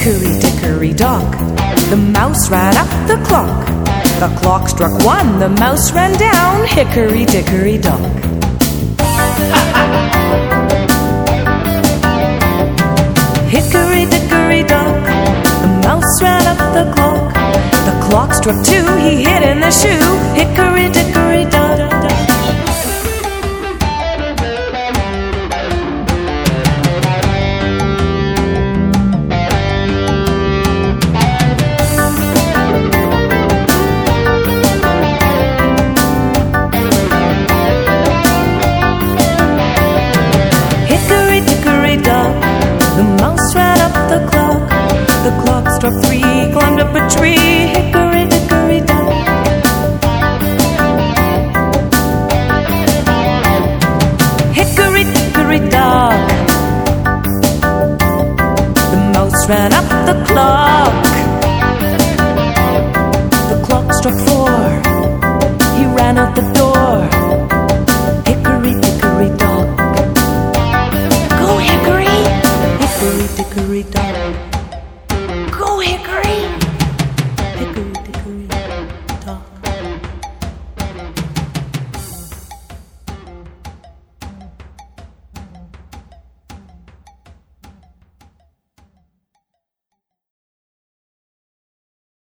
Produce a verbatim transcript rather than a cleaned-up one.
Hickory dickory dock, the mouse ran up the clock. The clock struck one, the mouse ran down. Hickory dickory dock. Hickory dickory dock, the mouse ran up the clock. The clock struck two, he hid in the shoe. Hickory dickory